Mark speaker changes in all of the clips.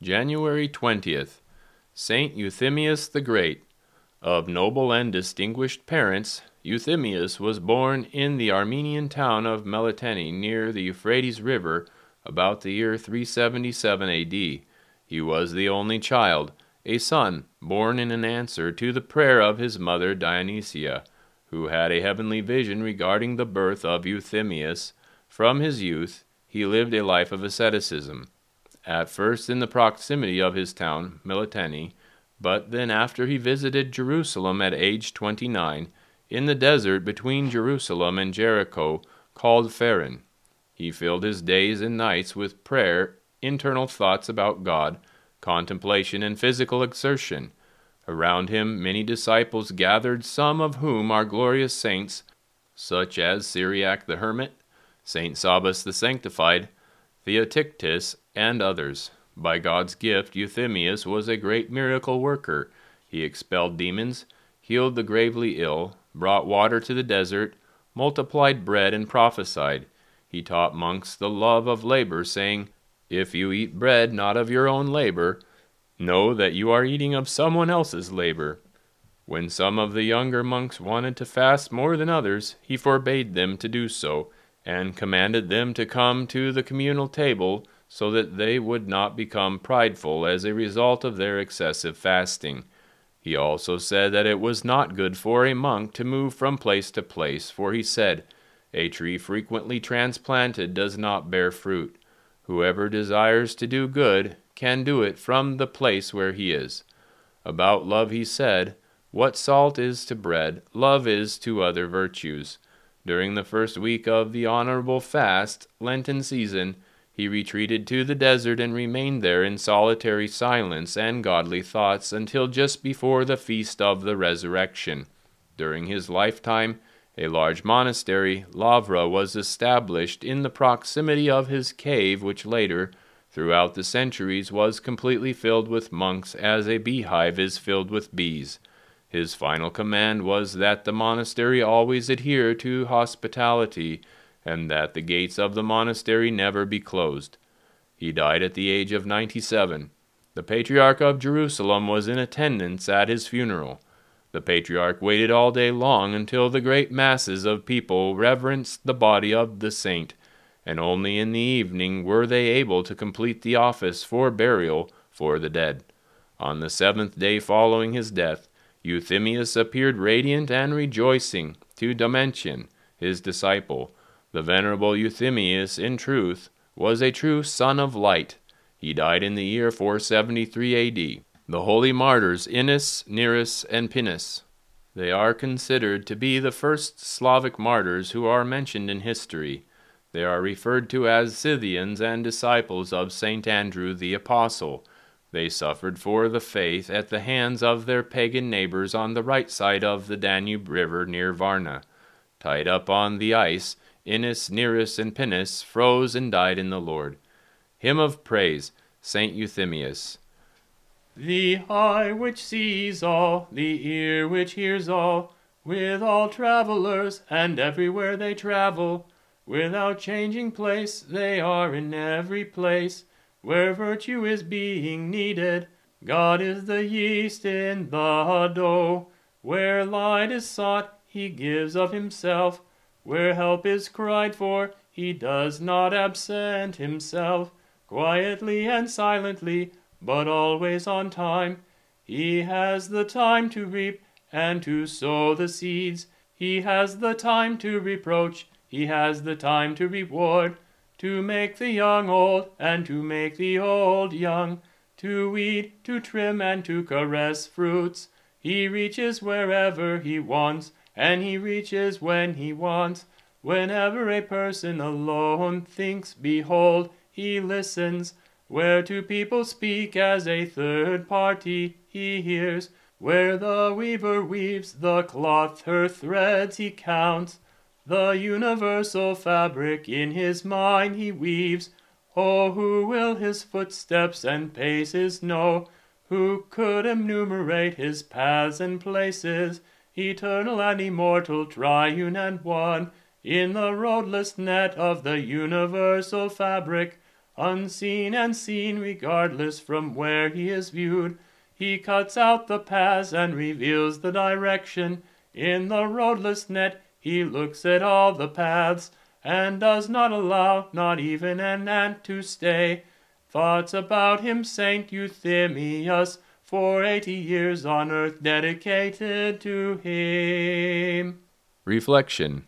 Speaker 1: January 20th, Saint Euthymius the Great. Of noble and distinguished parents, Euthymius was born in the Armenian town of Melitene near the Euphrates River about the year 377 A.D. He was the only child, a son, born in an answer to the prayer of his mother Dionysia, who had a heavenly vision regarding the birth of Euthymius. From his youth, he lived a life of asceticism, at first in the proximity of his town, Melitene, but then after he visited Jerusalem at age 29, in the desert between Jerusalem and Jericho, called Pharan. He filled his days and nights with prayer, internal thoughts about God, contemplation, and physical exertion. Around him many disciples gathered, some of whom are glorious saints, such as Syriac the Hermit, Saint Sabas the Sanctified, Theotictus, and others. By God's gift, Euthymius was a great miracle worker. He expelled demons, healed the gravely ill, brought water to the desert, multiplied bread, and prophesied. He taught monks the love of labor, saying, "If you eat bread not of your own labor, know that you are eating of someone else's labor." When some of the younger monks wanted to fast more than others, he forbade them to do so, and commanded them to come to the communal table so that they would not become prideful as a result of their excessive fasting. He also said that it was not good for a monk to move from place to place, for he said, "A tree frequently transplanted does not bear fruit. Whoever desires to do good can do it from the place where he is." About love he said, "What salt is to bread, love is to other virtues." During the first week of the honorable fast, Lenten season, he retreated to the desert and remained there in solitary silence and godly thoughts until just before the feast of the resurrection. During his lifetime, a large monastery, Lavra, was established in the proximity of his cave, which later, throughout the centuries, was completely filled with monks as a beehive is filled with bees. His final command was that the monastery always adhere to hospitality, and that the gates of the monastery never be closed. He died at the age of 97. The Patriarch of Jerusalem was in attendance at his funeral. The Patriarch waited all day long until the great masses of people reverenced the body of the saint, and only in the evening were they able to complete the office for burial for the dead. On the 7th day following his death, Euthymius appeared radiant and rejoicing to Domitian, his disciple. The venerable Euthymius, in truth, was a true son of light. He died in the year 473 A.D. The holy martyrs Innes, Nereus, and Pinnes. They are considered to be the first Slavic martyrs who are mentioned in history. They are referred to as Scythians and disciples of St. Andrew the Apostle. They suffered for the faith at the hands of their pagan neighbors on the right side of the Danube River near Varna. Tied up on the ice, Innes, Nereus, and Pinnes froze and died in the Lord. Hymn of Praise, Saint Euthymius. The eye which sees all, the ear which hears all, with all travelers, and everywhere they travel, without changing place, they are in every place, where virtue is being needed. God is the yeast in the dough, where light is sought, he gives of himself. Where help is cried for, he does not absent himself. Quietly and silently, but always on time, he has the time to reap and to sow the seeds. He has the time to reproach, he has the time to reward, to make the young old and to make the old young, to weed, to trim, and to caress fruits. He reaches wherever he wants, and he reaches when he wants. Whenever a person alone thinks, behold, he listens. Where two people speak as a third party, he hears. Where the weaver weaves the cloth, her threads he counts. The universal fabric in his mind he weaves. Oh, who will his footsteps and paces know? Who could enumerate his paths and places? Eternal and immortal, triune and one, in the roadless net of the universal fabric, Unseen and seen, regardless from where he is viewed, he cuts out the paths and reveals the direction. In the roadless net, he looks at all the paths, and does not allow, not even an ant to stay. Thoughts about him, Saint Euthemius, for 80 years on earth dedicated to him. Reflection.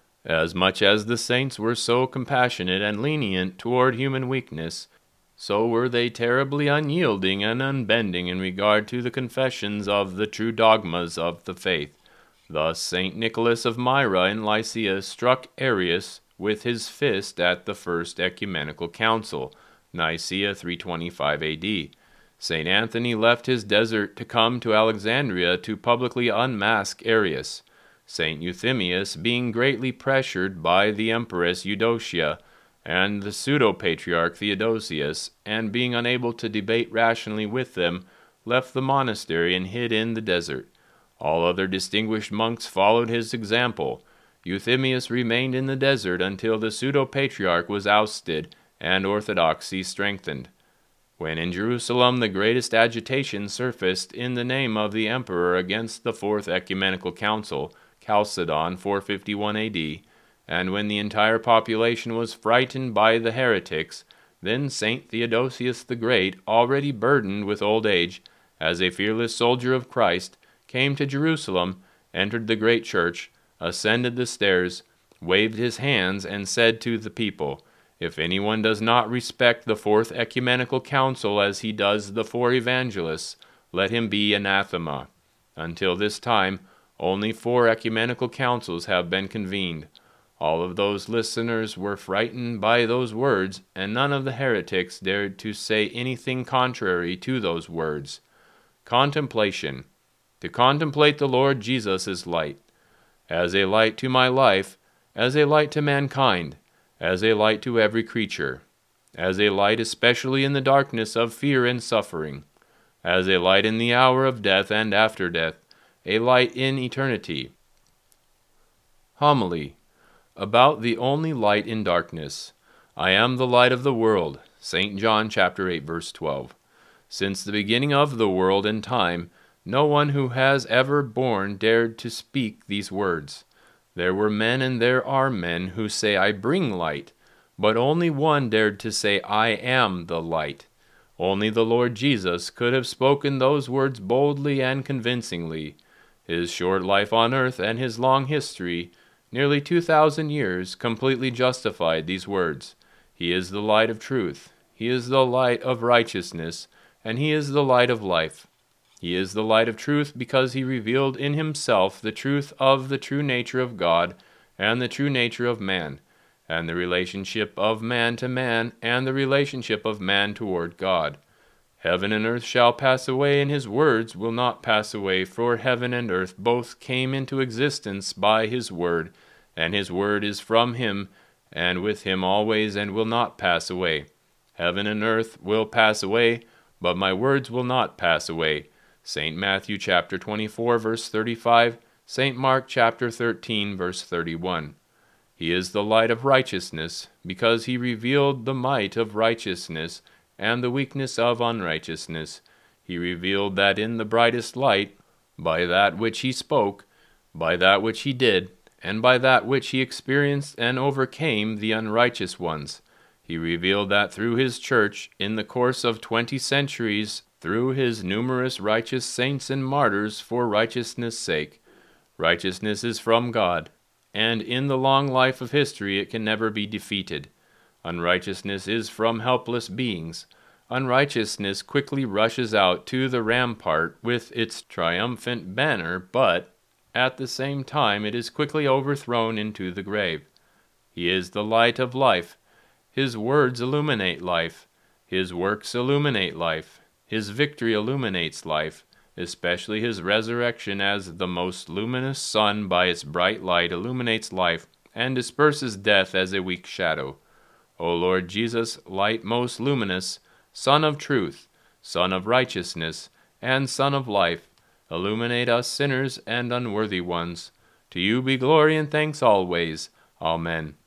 Speaker 1: As much as the saints were so compassionate and lenient toward human weakness, so were they terribly unyielding and unbending in regard to the confessions of the true dogmas of the faith. Thus St. Nicholas of Myra in Lycia struck Arius with his fist at the First Ecumenical Council, Nicaea 325 A.D. St. Anthony left his desert to come to Alexandria to publicly unmask Arius. St. Euthemius, being greatly pressured by the Empress Eudocia and the pseudo-patriarch Theodosius, and being unable to debate rationally with them, left the monastery and hid in the desert. All other distinguished monks followed his example. Euthemius remained in the desert until the pseudo-patriarch was ousted and orthodoxy strengthened. When in Jerusalem the greatest agitation surfaced in the name of the emperor against the Fourth Ecumenical Council, Chalcedon 451 A.D., and when the entire population was frightened by the heretics, then St. Theodosius the Great, already burdened with old age, as a fearless soldier of Christ, came to Jerusalem, entered the great church, ascended the stairs, waved his hands, and said to the people, "If anyone does not respect the Fourth Ecumenical Council as he does the four evangelists, let him be anathema." Until this time, only 4 ecumenical councils have been convened. All of those listeners were frightened by those words, and none of the heretics dared to say anything contrary to those words. Contemplation. To contemplate the Lord Jesus is light. As a light to my life, as a light to mankind, as a light to every creature, as a light especially in the darkness of fear and suffering, as a light in the hour of death and after death, a light in eternity. Homily. About the only light in darkness. I am the light of the world. St. John chapter 8, verse 12. Since the beginning of the world and time, no one who has ever born dared to speak these words. There were men and there are men who say, "I bring light," but only one dared to say, "I am the light." Only the Lord Jesus could have spoken those words boldly and convincingly. His short life on earth and his long history, nearly 2,000 years, completely justified these words. He is the light of truth. He is the light of righteousness, and he is the light of life. He is the light of truth because he revealed in himself the truth of the true nature of God and the true nature of man, and the relationship of man to man and the relationship of man toward God. Heaven and earth shall pass away, and his words will not pass away, for heaven and earth both came into existence by his word, and his word is from him, and with him always, and will not pass away. Heaven and earth will pass away, but my words will not pass away. St. Matthew chapter 24, verse 35, St. Mark chapter 13, verse 31. He is the light of righteousness, because he revealed the might of righteousness and the weakness of unrighteousness. He revealed that in the brightest light, by that which he spoke, by that which he did, and by that which he experienced and overcame the unrighteous ones. He revealed that through his church, in the course of 20 centuries, through his numerous righteous saints and martyrs for righteousness' sake. Righteousness is from God, and in the long life of history it can never be defeated. Unrighteousness is from helpless beings. Unrighteousness quickly rushes out to the rampart with its triumphant banner, but at the same time it is quickly overthrown into the grave. He is the light of life. His words illuminate life. His works illuminate life. His victory illuminates life, especially his resurrection as the most luminous sun by its bright light illuminates life and disperses death as a weak shadow. O Lord Jesus, light most luminous, Son of truth, Son of righteousness, and Son of life, illuminate us sinners and unworthy ones. To you be glory and thanks always. Amen.